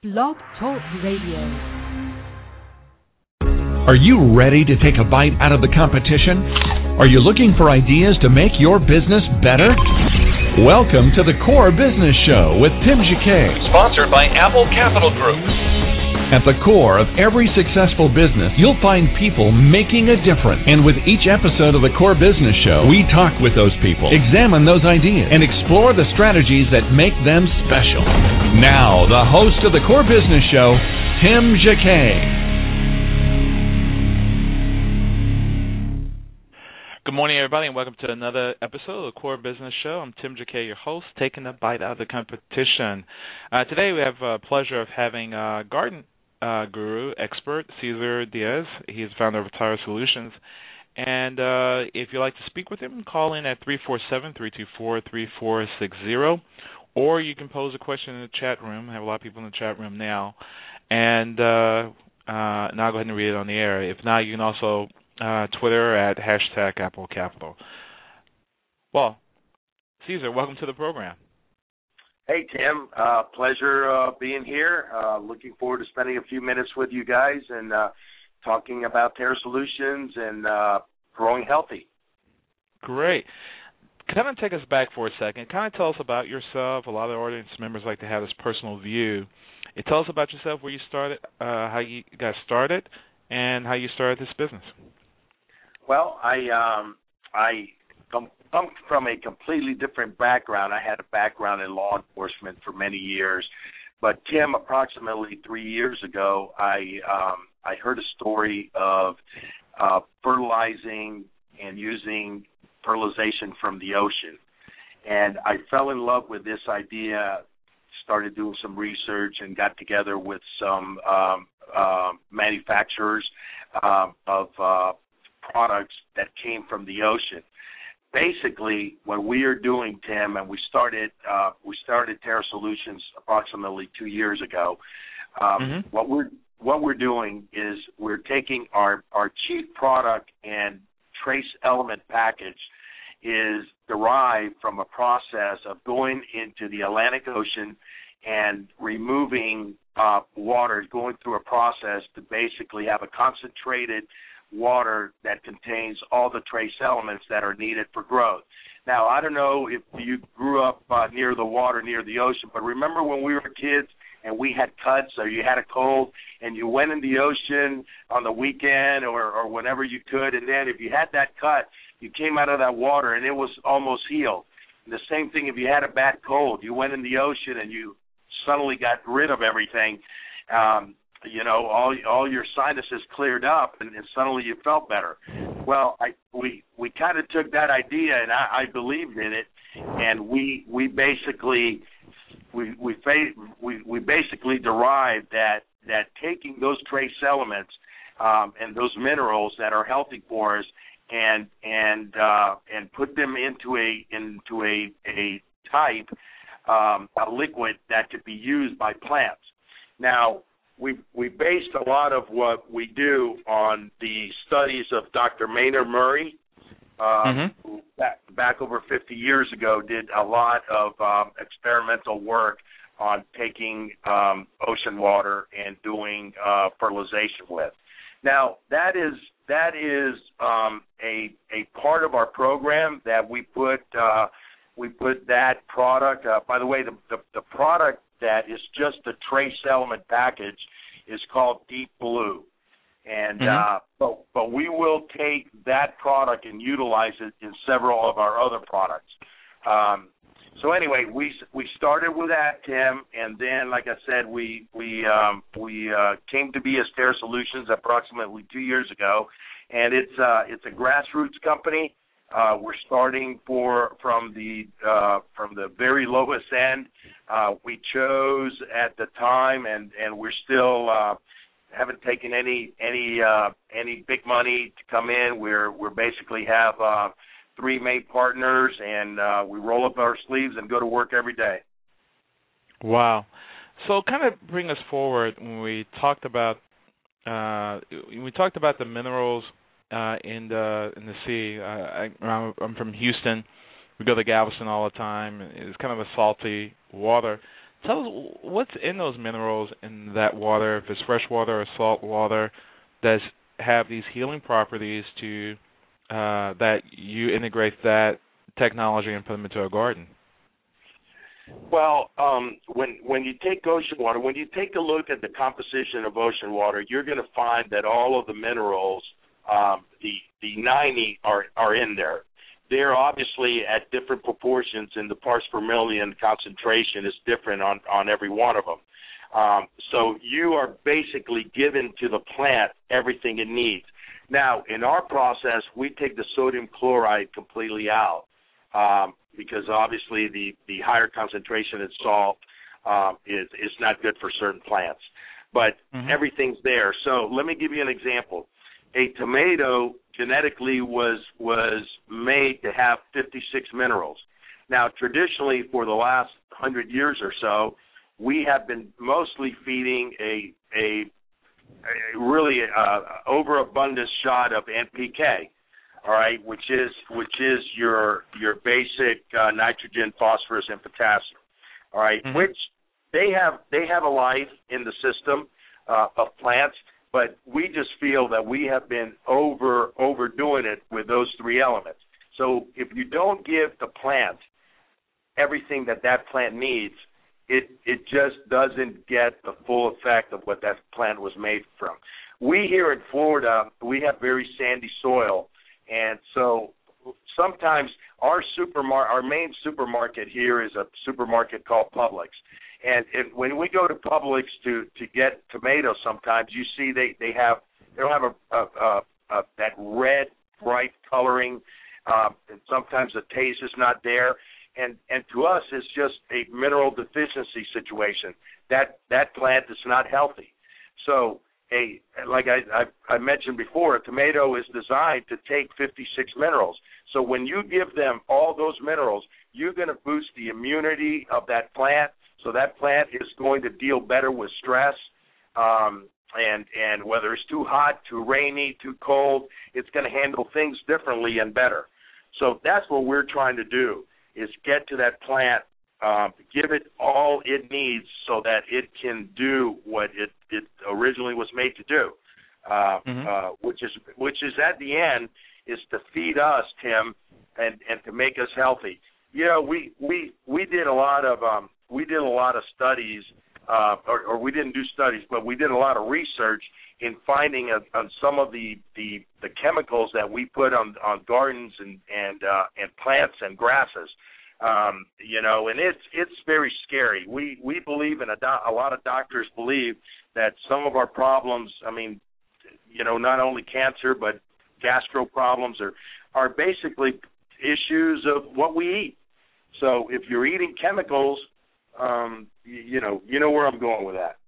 Blog Talk Radio. Are you ready to take a bite out of the competition? Are you looking for ideas to make your business better? Welcome to the Core Business Show with Tim Jacquet, sponsored by Apple Capital Group. At the core of every successful business, you'll find people making a difference. And with each episode of the Core Business Show, we talk with those people, examine those ideas, and explore the strategies that make them special. Now, the host of the Core Business Show, Tim Jacquet. Good morning, everybody, and welcome to another episode of the Core Business Show. I'm Tim Jacquet, your host, taking a bite out of the competition. Today we have the pleasure of having garden guru expert Cesar Diaz. He's the founder of Tara Solutions. And if you'd like to speak with him, call in at 347-324-3460, or you can pose a question in the chat room. I have a lot of people in the chat room now. And I'll go ahead and read it on the air. If not, you can also Twitter at #AppleCapital. Well, Cesar, welcome to the program. Hey, Tim. Pleasure being here. Looking forward to spending a few minutes with you guys and talking about Tara Solutions and growing healthy. Great. Kind of take us back for a second. Kind of tell us about yourself. A lot of the audience members like to have this personal view. Tell us about yourself, where you started, how you got started, and how you started this business. Well, I come from a completely different background. I had a background in law enforcement for many years, but Tim, approximately 3 years ago, I heard a story of fertilizing and using fertilization from the ocean, and I fell in love with this idea. Started doing some research and got together with some manufacturers of products that came from the ocean. Basically, what we are doing, Tim, and we started Tara Solutions approximately 2 years ago. What we're doing is we're taking our chief product and trace element package is derived from a process of going into the Atlantic Ocean and removing water, going through a process to basically have a concentrated water that contains all the trace elements that are needed for growth. Now, I don't know if you grew up near the water, near the ocean, but remember when we were kids and we had cuts or you had a cold and you went in the ocean on the weekend or whenever you could, and then if you had that cut, you came out of that water and it was almost healed. And the same thing if you had a bad cold. You went in the ocean and you suddenly got rid of everything. All your sinuses cleared up, and suddenly you felt better. Well, we kind of took that idea, and I believed in it, and we basically derived that taking those trace elements and those minerals that are healthy for us, and put them into a type a liquid that could be used by plants. Now, we based a lot of what we do on the studies of Dr. Maynard Murray, who back over 50 years ago did a lot of experimental work on taking ocean water and doing fertilization with. Now, that is a part of our program that we put that product. By the way, the product that is just the trace element package is called Deep Blue, and but we will take that product and utilize it in several of our other products. So anyway, we started with that, Tim, and then, like I said, we came to be as Tara Solutions approximately 2 years ago, and it's a grassroots company. We're starting from the very lowest end. We chose at the time, and we're still haven't taken any big money to come in. We're basically have 3 main partners, and we roll up our sleeves and go to work every day. Wow. So kind of bring us forward when we talked about the minerals in the sea. I'm from Houston. We go to Galveston all the time. It's kind of a salty water. tell us what's in those minerals in that water, if it's fresh water or salt water, that have these healing properties to that you integrate that technology and put them into a garden. Well, when you take ocean water, when you take a look at the composition of ocean water, you're going to find that all of the minerals, the 90 are in there. They're obviously at different proportions, and the parts per million concentration is different on every one of them. So you are basically given to the plant everything it needs. Now, in our process, we take the sodium chloride completely out because obviously the higher concentration in salt is not good for certain plants. But everything's there. So let me give you an example. A tomato genetically was made to have 56 minerals. Now, traditionally, for the last 100 years or so, we have been mostly feeding a really overabundant shot of NPK, all right, which is your basic nitrogen, phosphorus, and potassium, all right, which they have a life in the system of plants. But we just feel that we have been overdoing it with those three elements. So if you don't give the plant everything that plant needs, it just doesn't get the full effect of what that plant was made from. We here in Florida, we have very sandy soil, and so sometimes our main supermarket here is a supermarket called Publix. And when we go to Publix to get tomatoes, sometimes you see they don't have that red bright coloring, and sometimes the taste is not there. And to us, it's just a mineral deficiency situation. That plant is not healthy. So like I mentioned before, a tomato is designed to take 56 minerals. So when you give them all those minerals, you're going to boost the immunity of that plant. So that plant is going to deal better with stress, and whether it's too hot, too rainy, too cold, it's going to handle things differently and better. So that's what we're trying to do, is get to that plant, give it all it needs so that it can do what it originally was made to do, which is at the end is to feed us, Tim, and to make us healthy. You know, we did a lot of studies, or we didn't do studies, but we did a lot of research in finding on some of the chemicals that we put on gardens and plants and grasses. You know, and it's very scary. We believe, and a lot of doctors believe, that some of our problems, I mean, you know, not only cancer but gastro problems are basically issues of what we eat. So if you're eating chemicals, you know where I'm going with that.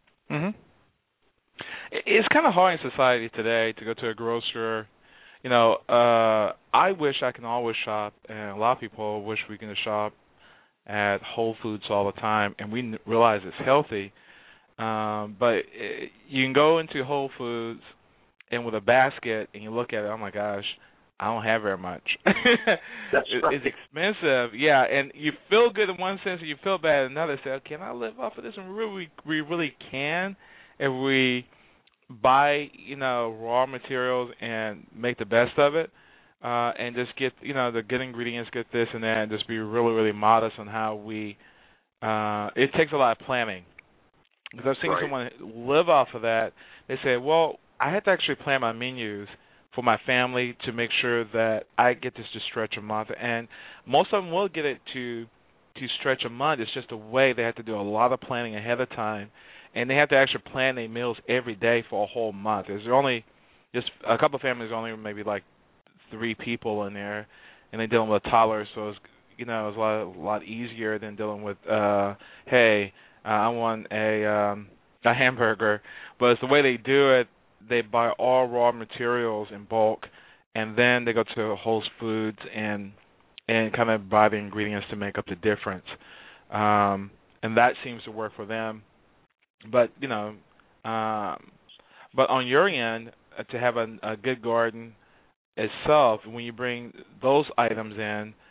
It's kind of hard in society today to go to a grocer. You know, I wish I can always shop, and a lot of people wish we can shop at Whole Foods all the time, and we realize it's healthy. But you can go into Whole Foods and with a basket, and you look at it, oh my gosh, I don't have very much. That's right. It's expensive, yeah, and you feel good in one sense, and you feel bad in another. Say, can I live off of this? And we really can if we buy, you know, raw materials and make the best of it, and just get, you know, the good ingredients, get this and that, and just be really, really modest on how we. It takes a lot of planning. Because I've seen someone live off of that. They say, well, I had to actually plan my menus for my family to make sure that I get this to stretch a month. And most of them will get it to stretch a month. It's just a way they have to do a lot of planning ahead of time. And they have to actually plan their meals every day for a whole month. There's only just a couple of families, only maybe like 3 people in there, and they're dealing with toddlers, so it's, you know, it's a lot easier than dealing with, hey, I want a hamburger. But it's the way they do it. They buy all raw materials in bulk, and then they go to Whole Foods and kind of buy the ingredients to make up the difference. And that seems to work for them. But, you know, but on your end, to have a good garden itself, when you bring those items in,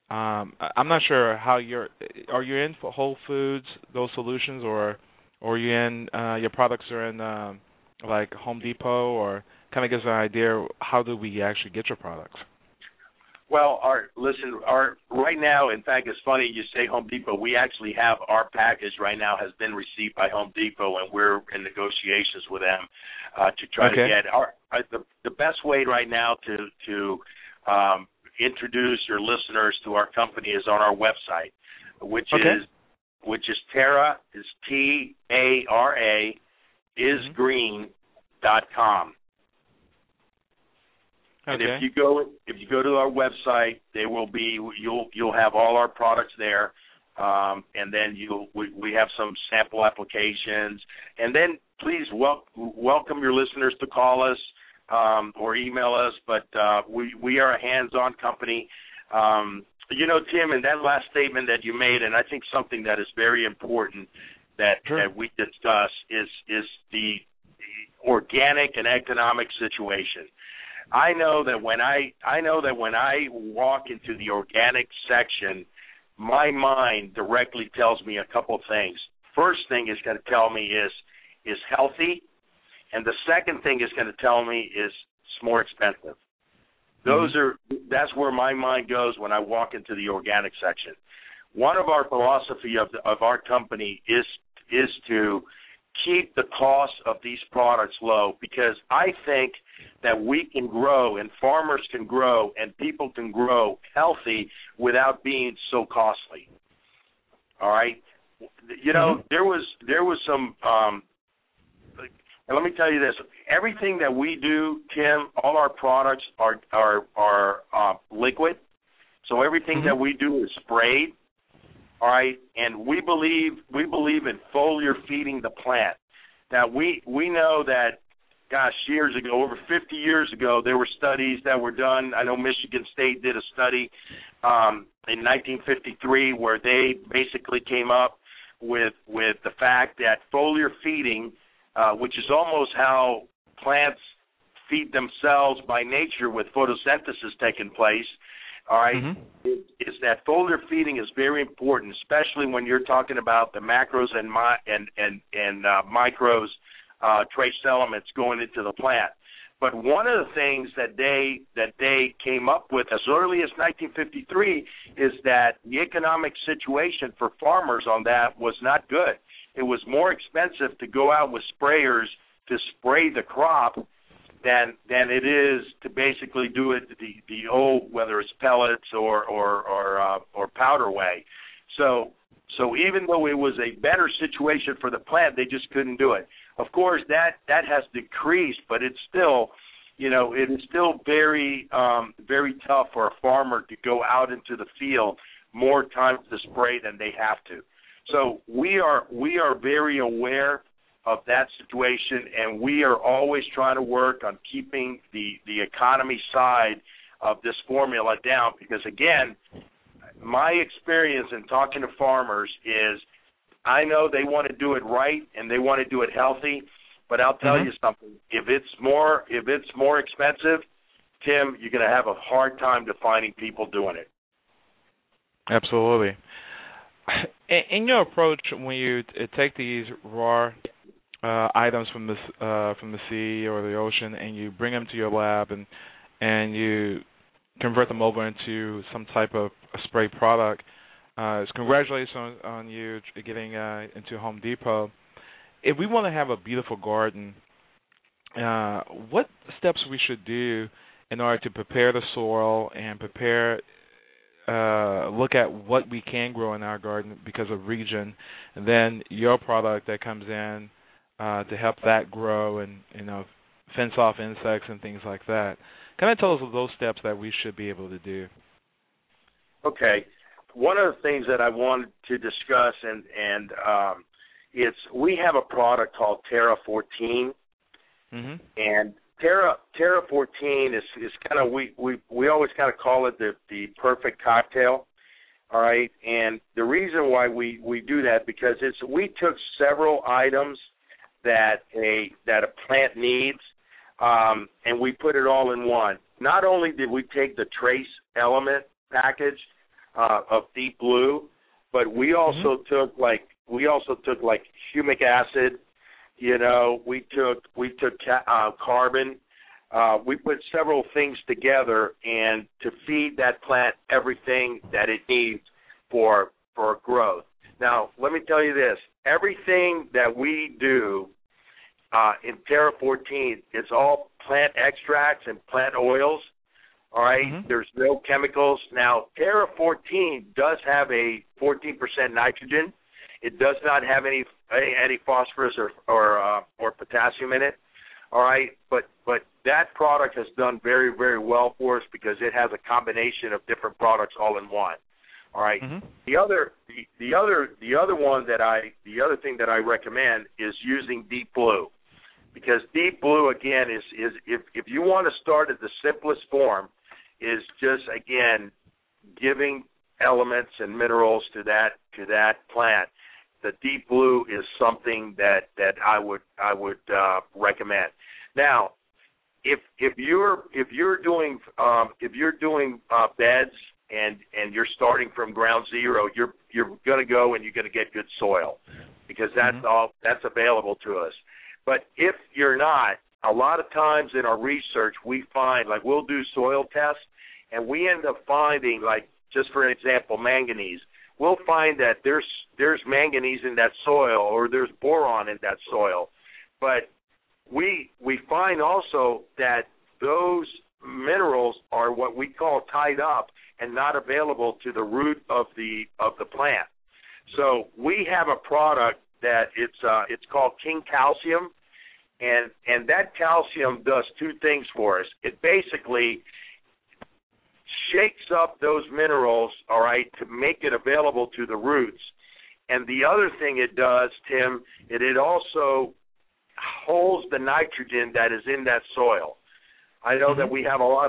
I'm not sure how are you in for Whole Foods, those solutions, or are you in your products are in like Home Depot, or kind of gives an idea how do we actually get your products? Well, right now, in fact, it's funny you say Home Depot. We actually have our package right now has been received by Home Depot, and we're in negotiations with them to try to get the best way right now to introduce your listeners to our company is on our website, which is Tara, is TARA, isgreen.com. And if you go to our website, you'll have all our products there, and then we have some sample applications, and then please welcome your listeners to call us or email us. But we are a hands-on company. Tim, in that last statement that you made, and I think something that is very important that we discuss is the organic and economic situation. I know that when I walk into the organic section, my mind directly tells me a couple things. First thing it's going to tell me is healthy, and the second thing it's going to tell me is it's more expensive. That's where my mind goes when I walk into the organic section. One of our philosophy of our company is to keep the cost of these products low, because I think that we can grow and farmers can grow and people can grow healthy without being so costly. All right? There was some and let me tell you this. Everything that we do, Tim, all our products are liquid. So everything that we do is sprayed. All right, and we believe in foliar feeding the plant. Now we know that, years ago, over 50 years ago, there were studies that were done. I know Michigan State did a study in 1953 where they basically came up with the fact that foliar feeding, which is almost how plants feed themselves by nature with photosynthesis taking place. All right, is that foliar feeding is very important, especially when you're talking about the macros and micros, trace elements going into the plant. But one of the things that they came up with as early as 1953 is that the economic situation for farmers on that was not good. It was more expensive to go out with sprayers to spray the crop than it is to basically do it the old, whether it's pellets or powder way. So even though it was a better situation for the plant, they just couldn't do it. Of course, that has decreased, but it's still, it is still very very tough for a farmer to go out into the field more times to spray than they have to. So we are very aware of that situation, and we are always trying to work on keeping the economy side of this formula down, because, again, my experience in talking to farmers is I know they want to do it right and they want to do it healthy, but I'll tell you something. If it's more expensive, Tim, you're going to have a hard time finding people doing it. Absolutely. In your approach, when you take these raw items from the sea or the ocean, and you bring them to your lab and you convert them over into some type of a spray product, congratulations on you getting into Home Depot. If we want to have a beautiful garden, what steps we should do in order to prepare the soil and look at what we can grow in our garden because of region, and then your product that comes in to help that grow and fence off insects and things like that. Can I tell us those steps that we should be able to do? Okay. One of the things that I wanted to discuss, and we have a product called Terra 14, and Terra 14 is kind of, we always kind of call it the perfect cocktail. All right, and the reason why we do that, because we took several items that a plant needs, and we put it all in one. Not only did we take the trace element package, of Deep Blue, but we also took humic acid. You know, we took carbon. We put several things together and to feed that plant everything that it needs for growth. Now, let me tell you this: everything that we do in Terra 14 is all plant extracts and plant oils. All right, there's no chemicals. Now, Terra 14 does have a 14% nitrogen. It does not have any phosphorus or potassium in it. All right, but that product has done very, very well for us because it has a combination of different products all in one. All right. The other thing that I recommend is using Deep Blue, because Deep Blue again is if you want to start at the simplest form, is just again giving elements and minerals to that plant. The Deep Blue is something that I would recommend. Now, if you're doing beds and you're starting from ground zero, you're going to go and you're going to get good soil, because that's available to us. But if you're not, a lot of times in our research we find, like, we'll do soil tests and we end up finding, like, just for an example, manganese. We'll find that there's manganese in that soil, or there's boron in that soil, but we find also that those minerals are what we call tied up and not available to the root of the plant. So we have a product that it's called King Calcium, and that calcium does two things for us. It basically shakes up those minerals, all right, to make it available to the roots. And the other thing it does, Tim, it also holds the nitrogen that is in that soil. I know that we have a lot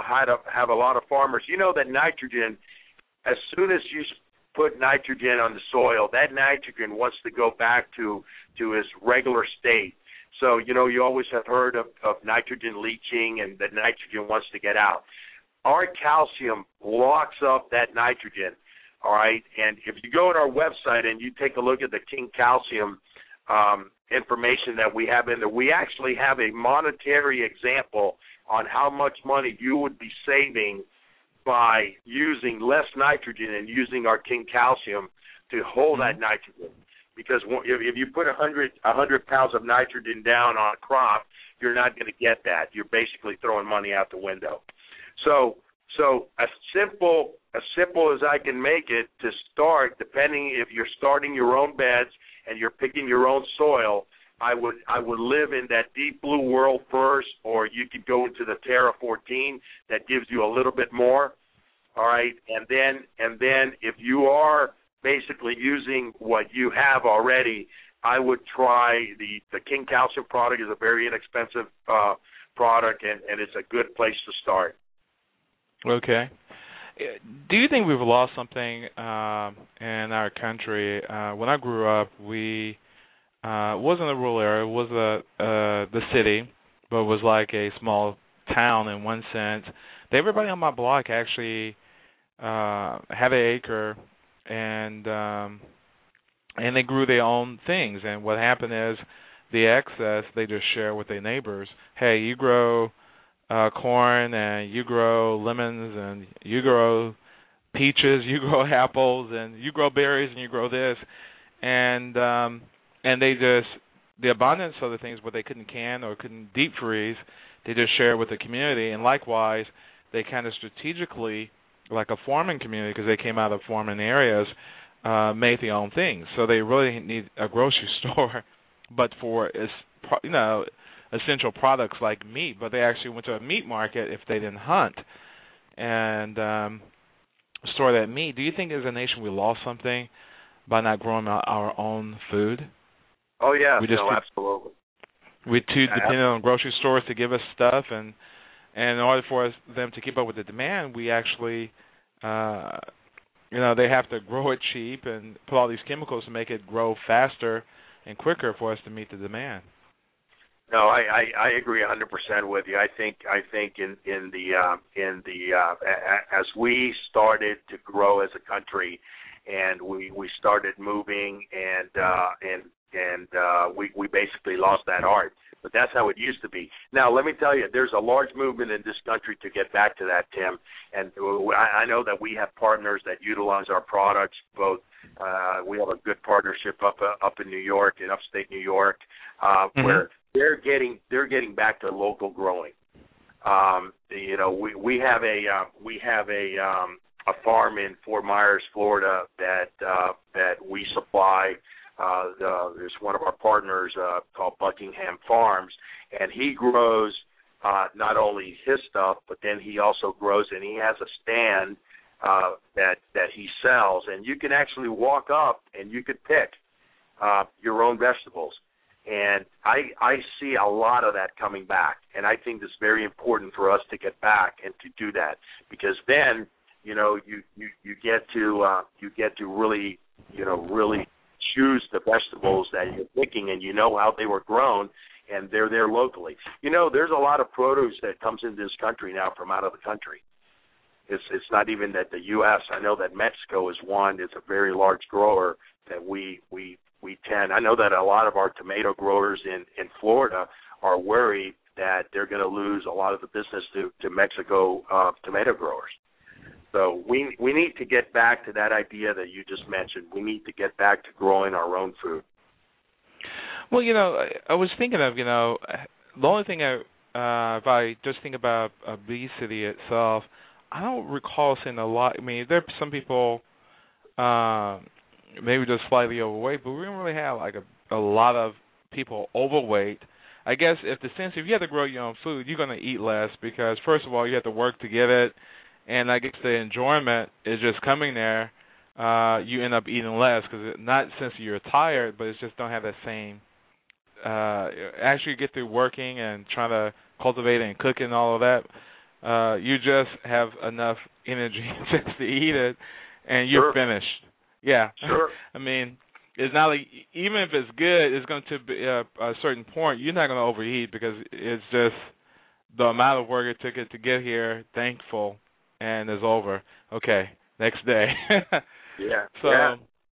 of farmers. You know that nitrogen, as soon as you put nitrogen on the soil, that nitrogen wants to go back to its regular state. So, you know, you always have heard of nitrogen leaching, and that nitrogen wants to get out. Our calcium locks up that nitrogen, all right? And if you go on our website and you take a look at the King Calcium information that we have in there, we actually have a monetary example on how much money you would be saving by using less nitrogen and using our King Calcium to hold that nitrogen. Because if you put 100 pounds of nitrogen down on a crop, you're not going to get that. You're basically throwing money out the window. So as simple as I can make it to start, depending if you're starting your own beds and you're picking your own soil, I would live in that Deep Blue world first, or you could go into the Terra 14 that gives you a little bit more. All right, and then if you are basically using what you have already, I would try the King Calcium product. Is a very inexpensive product, and it's a good place to start. Okay. Do you think we've lost something in our country? When I grew up, we wasn't a rural area. It was the city, but it was like a small town in one sense. Everybody on my block actually had an acre, and they grew their own things. And what happened is the excess they just share with their neighbors. Hey, you grow corn, and you grow lemons, and you grow peaches, you grow apples, and you grow berries, and you grow this, and they just, the abundance of the things what they couldn't can or couldn't deep freeze, they just share with the community. And likewise, they kind of strategically, like a farming community, because they came out of farming areas, made their own things. So they really need a grocery store, but for essential products like meat. But they actually went to a meat market if they didn't hunt and store that meat. Do you think as a nation we lost something by not growing our own food? Oh, yeah, absolutely. We're too dependent on grocery stores to give us stuff, and in order for them to keep up with the demand, we actually, they have to grow it cheap and put all these chemicals to make it grow faster and quicker for us to meet the demand. No, I agree 100% with you. I think as we started to grow as a country, and we started moving, and we basically lost that art. But that's how it used to be. Now, let me tell you, there's a large movement in this country to get back to that, Tim. And I know that we have partners that utilize our products. Both we have a good partnership up in New York, in upstate New York, where they're getting back to local growing. We have a farm in Fort Myers, Florida, that we supply. There's one of our partners called Buckingham Farms, and he grows not only his stuff, but then he also grows, and he has a stand that he sells, and you can actually walk up and you could pick your own vegetables. And I see a lot of that coming back, and I think it's very important for us to get back and to do that, because then you get to really choose the vegetables that you're picking, and you know how they were grown, and they're there locally. There's a lot of produce that comes into this country now from out of the country. It's not even that the U.S. I know that Mexico is one. It's a very large grower that we tend. I know that a lot of our tomato growers in Florida are worried that they're going to lose a lot of the business to Mexico tomato growers. So we need to get back to that idea that you just mentioned. We need to get back to growing our own food. Well, I was thinking of, the only thing if I just think about obesity itself, I don't recall seeing a lot. I mean, there are some people maybe just slightly overweight, but we don't really have like a lot of people overweight. I guess if you have to grow your own food, you're going to eat less because, first of all, you have to work to get it. And I guess the enjoyment is just coming there. You end up eating less because not since you're tired, but it's just don't have that same. Actually, you get through working and trying to cultivate and cook and all of that. You just have enough energy just to eat it, and you're finished. Yeah. Sure. I mean, it's not like even if it's good, it's going to be a certain point. You're not going to overeat because it's just the amount of work it took it to get here. Thankful. And it's over. Okay, next day. Yeah. So. Yeah.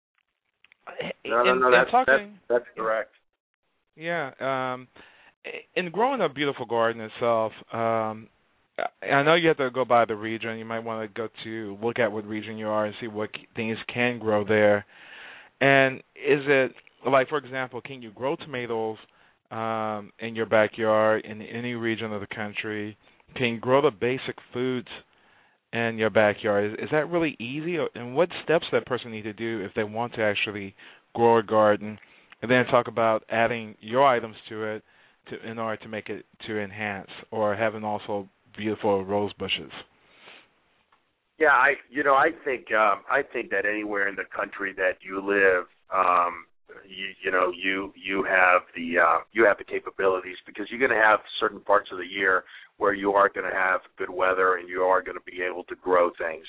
No. That's correct. Yeah. In growing a beautiful garden itself, I know you have to go by the region. You might want to go to look at what region you are and see what things can grow there. And is it like, for example, can you grow tomatoes in your backyard in any region of the country? Can you grow the basic foods in your backyard? Is that really easy? And what steps that person need to do if they want to actually grow a garden? And then talk about adding your items to it in order to make it to enhance, or having also beautiful rose bushes. Yeah, I think that anywhere in the country that you live, you have the capabilities, because you're going to have certain parts of the year where you are going to have good weather and you are going to be able to grow things.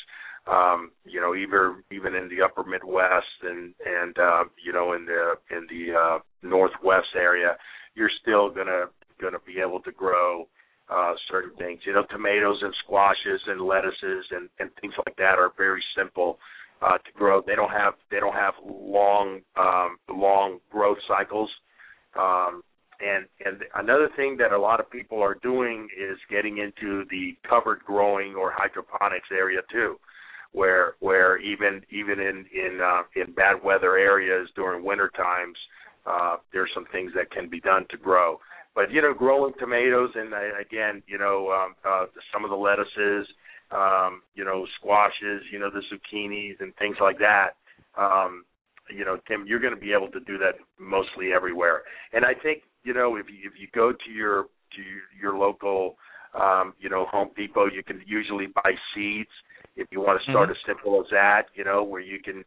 Even in the upper Midwest and in the Northwest area, you're still going to be able to grow certain things. Tomatoes and squashes and lettuces and things like that are very simple to grow. They don't have long growth cycles. And another thing that a lot of people are doing is getting into the covered growing or hydroponics area too, where even in bad weather areas during winter times, there's some things that can be done to grow. But growing tomatoes and again, some of the lettuces, squashes, the zucchinis and things like that. Tim, you're going to be able to do that mostly everywhere. And I think if you go to your local Home Depot, you can usually buy seeds. If you want to start as simple as that, where you can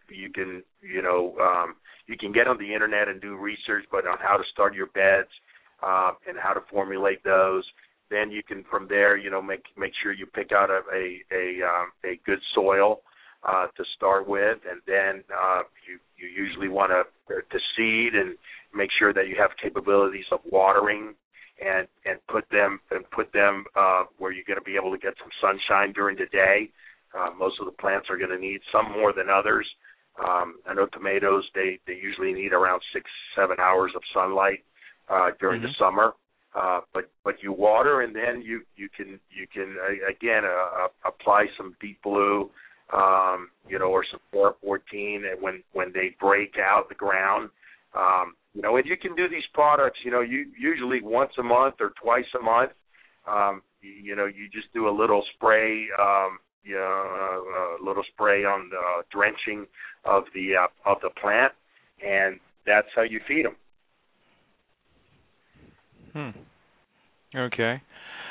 get on the internet and do research, but on how to start your beds and how to formulate those. Then you can, from there, make sure you pick out a good soil to start with, and then you usually want to seed and make sure that you have capabilities of watering and put them where you're going to be able to get some sunshine during the day. Most of the plants are going to need some more than others. I know tomatoes, they usually need around 6-7 hours of sunlight during the summer. But you water, and then you can again apply some Deep Blue, or some 414, and when they break out the ground, and you can do these products, you usually once a month or twice a month. You just do a little spray, a little spray on the drenching of the plant, and that's how you feed them. Okay.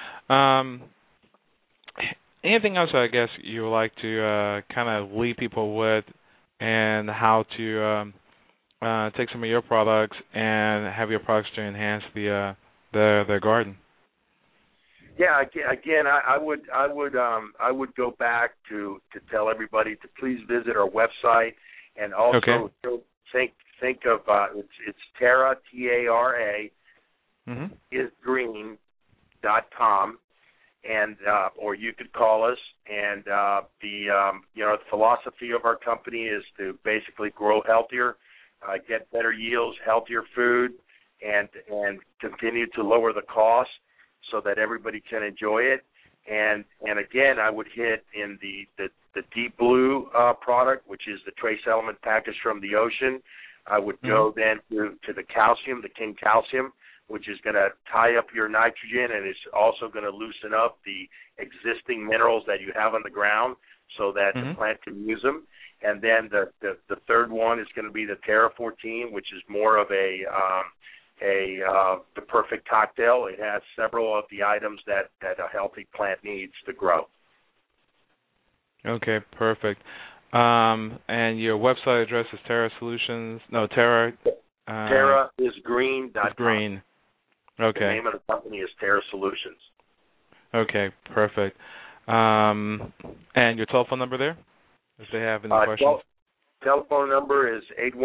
Anything else, I guess, you would like to kind of leave people with, and how to take some of your products and have your products to enhance their garden? Yeah. Again, I would go back to tell everybody to please visit our website, and also think of it's Terra, TARA. isgreen.com, and or you could call us. And the philosophy of our company is to basically grow healthier, get better yields, healthier food, and continue to lower the cost so that everybody can enjoy it. And again, I would hit in the Deep Blue product, which is the trace element package from the ocean. I would go then to the calcium, the King Calcium, which is going to tie up your nitrogen, and it's also going to loosen up the existing minerals that you have on the ground so that the plant can use them. And then the third one is going to be the Terra 14, which is more of the perfect cocktail. It has several of the items that a healthy plant needs to grow. Okay, perfect. And your website address is Terra Solutions. No, Terra. TerraIsGreen.com. Green. Okay. The name of the company is Terra Solutions. Okay, perfect. And your telephone number there, if they have any questions? Telephone number is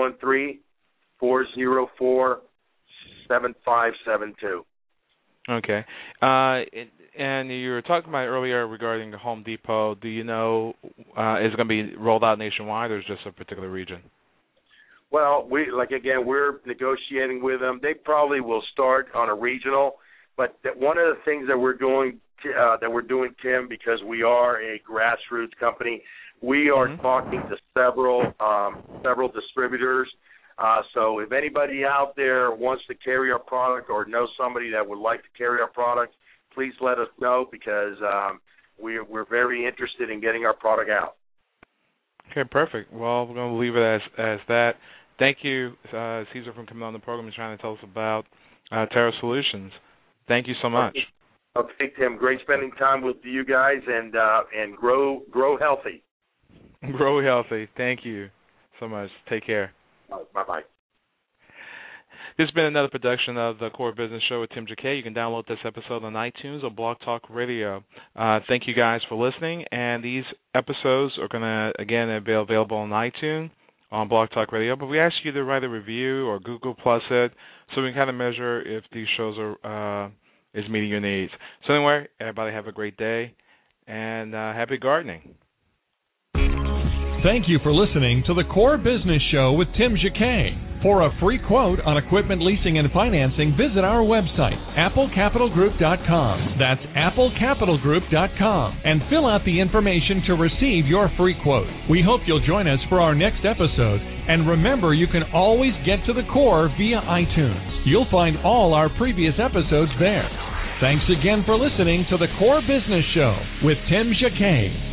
813-404-7572. Okay. And you were talking about earlier regarding the Home Depot. Do you know, is it going to be rolled out nationwide, or is it just a particular region? Well, we're negotiating with them. They probably will start on a regional, but one of the things that we're doing, Tim, because we are a grassroots company, we are talking to several distributors. So if anybody out there wants to carry our product or knows somebody that would like to carry our product, please let us know, because we're very interested in getting our product out. Okay, perfect. Well, we're going to leave it as that. Thank you, Cesar, for coming on the program and trying to tell us about Terra Solutions. Thank you so much. Okay, Tim. Great spending time with you guys, and grow healthy. Grow healthy. Thank you so much. Take care. Bye-bye. This has been another production of the Core Business Show with Tim Jacquet. You can download this episode on iTunes or Blog Talk Radio. Thank you guys for listening, and these episodes are going to, again, be available on iTunes, on Blog Talk Radio, but we ask you to write a review or Google Plus it so we can kind of measure if these shows are is meeting your needs. So anyway, everybody have a great day, and happy gardening. Thank you for listening to the Core Business Show with Tim Jacquet. For a free quote on equipment leasing and financing, visit our website, applecapitalgroup.com. That's applecapitalgroup.com. And fill out the information to receive your free quote. We hope you'll join us for our next episode. And remember, you can always get to the Core via iTunes. You'll find all our previous episodes there. Thanks again for listening to the Core Business Show with Tim Jacquet.